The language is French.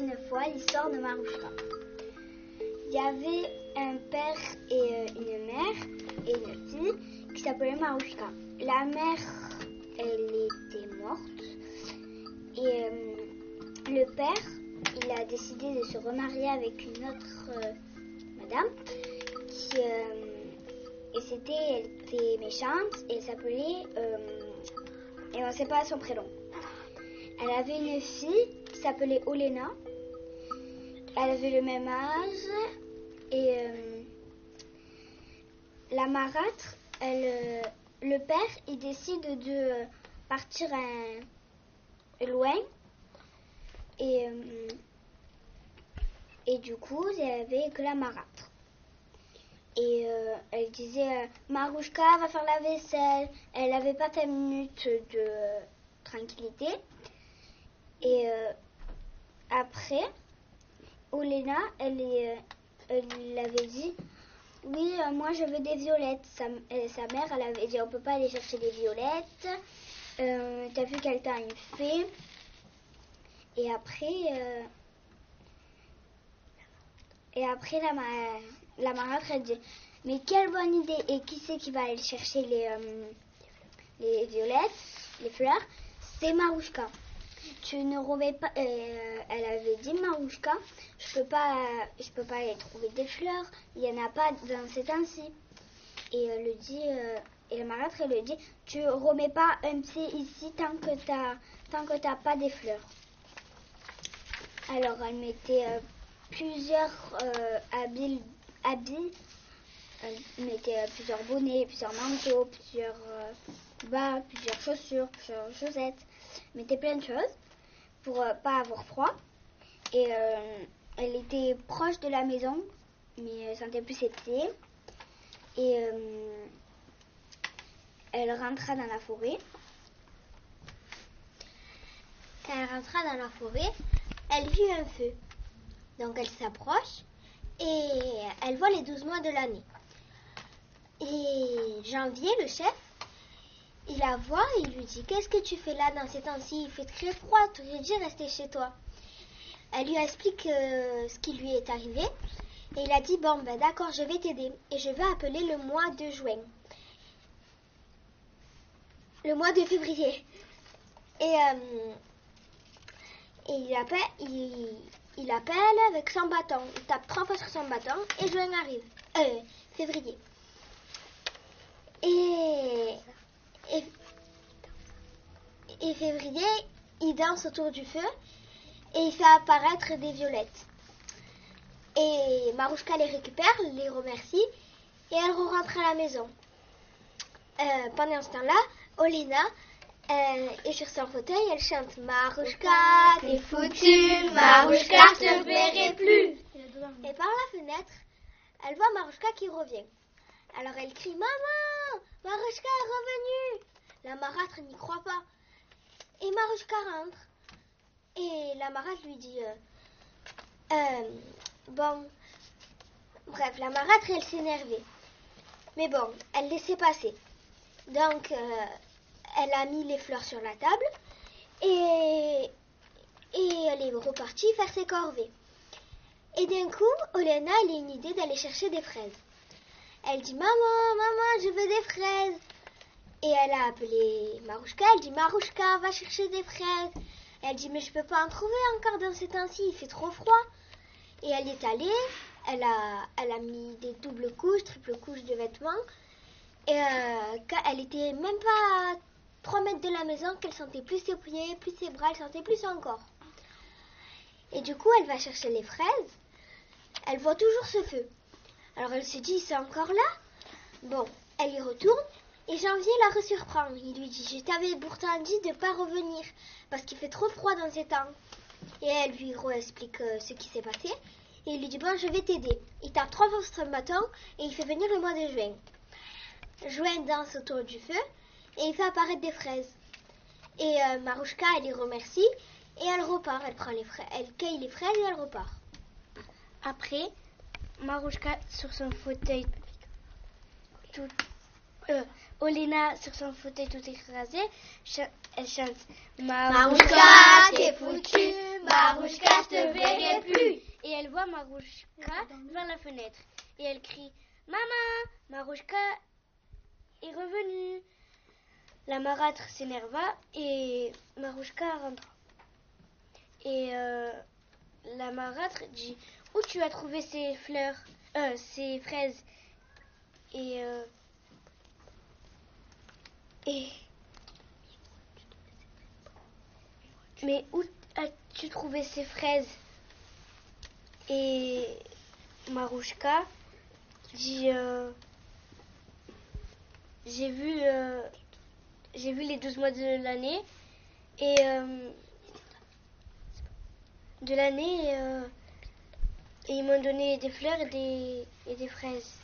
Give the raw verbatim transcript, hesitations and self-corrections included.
une fois l'histoire de Marouchka. Il y avait un père et euh, une mère et une fille qui s'appelait Marouchka. La mère, elle était morte et euh, le père, il a décidé de se remarier avec une autre euh, madame qui, euh, et c'était, elle était méchante et elle s'appelait, euh, et on ne sait pas son prénom. Elle avait une fille qui s'appelait Olena. Elle avait le même âge et euh, la marâtre, elle, euh, le père, il décide de partir un, loin et, euh, et du coup, il n'y avait que la marâtre. Et euh, elle disait, euh, Marouchka va faire la vaisselle. Elle n'avait pas cinq minutes de euh, tranquillité. Et euh, après, Olena, elle, est, elle avait dit, oui, euh, moi je veux des violettes. Sa, euh, sa mère, elle avait dit, on ne peut pas aller chercher des violettes. Euh, T'as vu quel temps il fait. Et après, euh, et après la, la marâtre, elle dit, mais quelle bonne idée. Et qui c'est qui va aller chercher les, euh, les violettes, les fleurs? C'est Marouchka. Tu ne remets pas. Euh, elle avait dit, Marouchka, je peux pas, je peux pas aller trouver des fleurs. Il y en a pas dans ces temps-ci. Et elle le dit, euh, et la marâtre elle lui dit, tu remets pas un pied ici tant que t'as, tant que t'as pas des fleurs. Alors elle mettait euh, plusieurs euh, habits, habits. Elle mettait euh, plusieurs bonnets, plusieurs manteaux, plusieurs euh, bas, plusieurs chaussures, plusieurs chaussettes. Elle mettait plein de choses pour euh, pas avoir froid. Et euh, elle était proche de la maison, mais elle sentait plus ses pieds. Et euh, elle rentra dans la forêt. Quand elle rentra dans la forêt, elle vit un feu. Donc elle s'approche et elle voit les douze mois de l'année. Et Janvier, le chef, il la voit et il lui dit, qu'est-ce que tu fais là dans ces temps-ci? Il fait très froid, tu aurais dû rester chez toi. Elle lui explique euh, ce qui lui est arrivé. Et il a dit, bon, ben d'accord, je vais t'aider. Et je vais appeler le mois de juin. Le mois de février. Et, euh, et il, appelle, il, il appelle avec son bâton. Il tape trois fois sur son bâton et juin arrive. Euh, février. Et, et, et février, il danse autour du feu et il fait apparaître des violettes. Et Marouchka les récupère, les remercie et elle rentre à la maison. Euh, pendant ce temps-là, Olena euh, est sur son fauteuil, elle chante Marouchka, t'es foutue, Marouchka, je te verrai plus. Et par la fenêtre, elle voit Marouchka qui revient. Alors elle crie, maman, Marouchka est revenue. La marâtre n'y croit pas. Et Marouchka rentre. Et la marâtre lui dit, euh, euh, bon, bref, la marâtre, elle s'énervait. Mais bon, elle laissait passer. Donc, euh, elle a mis les fleurs sur la table et, et elle est repartie faire ses corvées. Et d'un coup, Olena, elle a une idée d'aller chercher des fraises. Elle dit, maman, maman, je veux des fraises. Et elle a appelé Marouchka, elle dit, Marouchka, va chercher des fraises. Et elle dit, mais je peux pas en trouver encore dans ces temps-ci, il fait trop froid. Et elle est allée, elle a, elle a mis des doubles couches, triples couches de vêtements. Et euh, quand elle était même pas à trois mètres de la maison, qu'elle sentait plus ses pieds, plus ses bras, elle sentait plus son corps. Et du coup, elle va chercher les fraises. Elle voit toujours ce feu. Alors elle se dit, c'est encore là? Bon, elle y retourne. Et Janvier la resurprend. Il lui dit, je t'avais pourtant dit de ne pas revenir, parce qu'il fait trop froid dans ces temps. Et elle lui réexplique euh, ce qui s'est passé. Et il lui dit, bon, je vais t'aider. Il tape trois fois sur son bâton et il fait venir le mois de juin. Juin danse autour du feu et il fait apparaître des fraises. Et euh, Marouchka, elle les remercie et elle repart. Elle prend les fraises, elle cueille les fraises et elle repart. Après, Marouchka sur son fauteuil tout... Euh, Olena sur son fauteuil tout écrasé, ch- elle chante Marouchka, t'es foutue, Marouchka, je te verrai plus. Et elle voit Marouchka vers la fenêtre. Et elle crie, maman, Marouchka est revenue. La marâtre s'énerva et Marouchka rentra. Et euh, la marâtre dit, où tu as trouvé ces fleurs, euh, ces fraises? Et, euh, et mais où as-tu trouvé ces fraises? Et Marouchka dit, euh, j'ai vu, euh, j'ai vu les douze mois de l'année et euh, de l'année euh, et ils m'ont donné des fleurs et des, et des fraises.